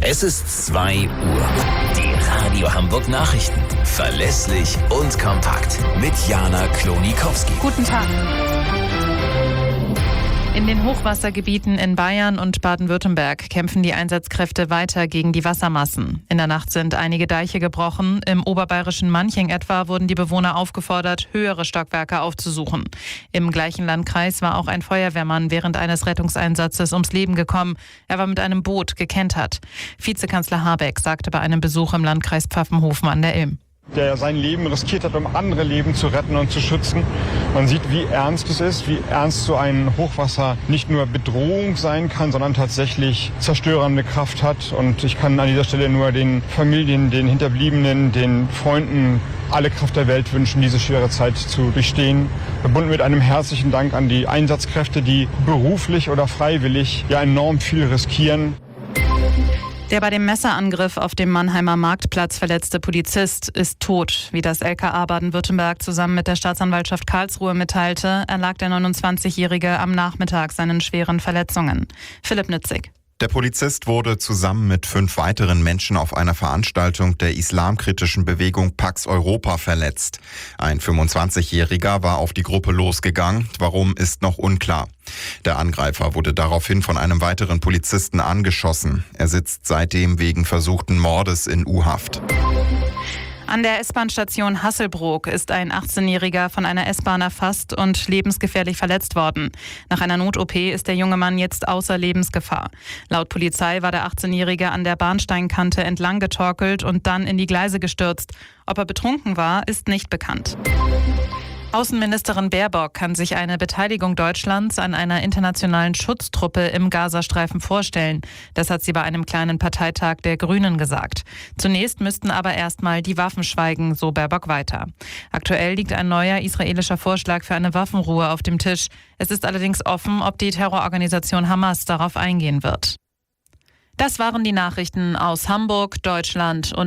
Es ist 2 Uhr. Die Radio Hamburg Nachrichten. Verlässlich und kompakt. Mit Jana Klonikowski. Guten Tag. In den Hochwassergebieten in Bayern und Baden-Württemberg kämpfen die Einsatzkräfte weiter gegen die Wassermassen. In der Nacht sind einige Deiche gebrochen. Im oberbayerischen Manching etwa wurden die Bewohner aufgefordert, höhere Stockwerke aufzusuchen. Im gleichen Landkreis war auch ein Feuerwehrmann während eines Rettungseinsatzes ums Leben gekommen. Er war mit einem Boot gekentert. Vizekanzler Habeck sagte bei einem Besuch im Landkreis Pfaffenhofen an der Ilm: Der sein Leben riskiert hat, um andere Leben zu retten und zu schützen. Man sieht, wie ernst es ist, wie ernst so ein Hochwasser nicht nur Bedrohung sein kann, sondern tatsächlich zerstörende Kraft hat. Und ich kann an dieser Stelle nur den Familien, den Hinterbliebenen, den Freunden alle Kraft der Welt wünschen, diese schwere Zeit zu durchstehen. Verbunden mit einem herzlichen Dank an die Einsatzkräfte, die beruflich oder freiwillig ja enorm viel riskieren. Der bei dem Messerangriff auf dem Mannheimer Marktplatz verletzte Polizist ist tot. Wie das LKA Baden-Württemberg zusammen mit der Staatsanwaltschaft Karlsruhe mitteilte, erlag der 29-Jährige am Nachmittag seinen schweren Verletzungen. Philipp Nützig. Der Polizist wurde zusammen mit 5 weiteren Menschen auf einer Veranstaltung der islamkritischen Bewegung Pax Europa verletzt. Ein 25-Jähriger war auf die Gruppe losgegangen. Warum, ist noch unklar. Der Angreifer wurde daraufhin von einem weiteren Polizisten angeschossen. Er sitzt seitdem wegen versuchten Mordes in U-Haft. An der S-Bahn-Station Hasselbrook ist ein 18-Jähriger von einer S-Bahn erfasst und lebensgefährlich verletzt worden. Nach einer Not-OP ist der junge Mann jetzt außer Lebensgefahr. Laut Polizei war der 18-Jährige an der Bahnsteinkante entlang getorkelt und dann in die Gleise gestürzt. Ob er betrunken war, ist nicht bekannt. Außenministerin Baerbock kann sich eine Beteiligung Deutschlands an einer internationalen Schutztruppe im Gazastreifen vorstellen. Das hat sie bei einem kleinen Parteitag der Grünen gesagt. Zunächst müssten aber erstmal die Waffen schweigen, so Baerbock weiter. Aktuell liegt ein neuer israelischer Vorschlag für eine Waffenruhe auf dem Tisch. Es ist allerdings offen, ob die Terrororganisation Hamas darauf eingehen wird. Das waren die Nachrichten aus Hamburg, Deutschland und